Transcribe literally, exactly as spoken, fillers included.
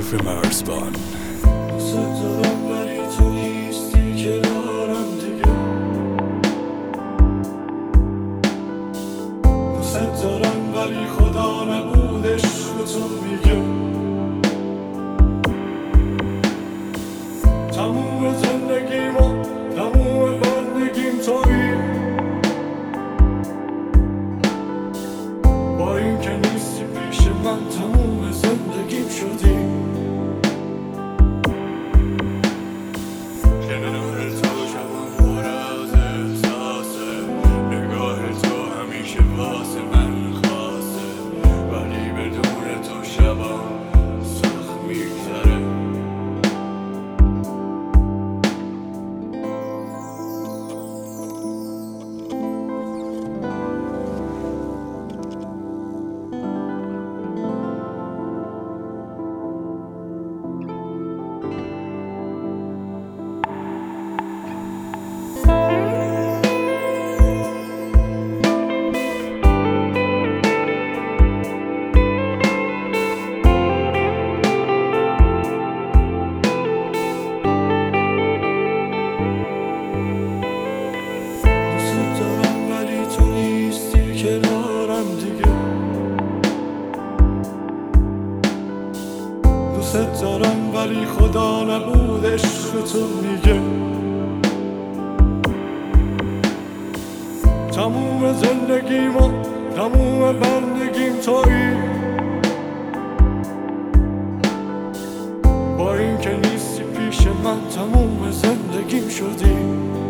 حرف مرزبان. دوست دارم ولی تو نیستی کنارم دیگه. دوست دارم ولی خدا نبود عشق تو میگه. تموم زندگیم و تموم بندگیم تویی. با این که نیستی پیش من تموم زندگیم شدی. کنار تو شبم پر از احساسه، نگاه تو همیشه واسه من خاصه، ولی بدون تو شبم سخت میگذره. کنارم دیگه. دوست دارم ولی خدا نبود عشق تو میگه. تموم زندگیم و تموم بندگیم تویی. با این که نیستی پیش من تموم زندگیم شدی.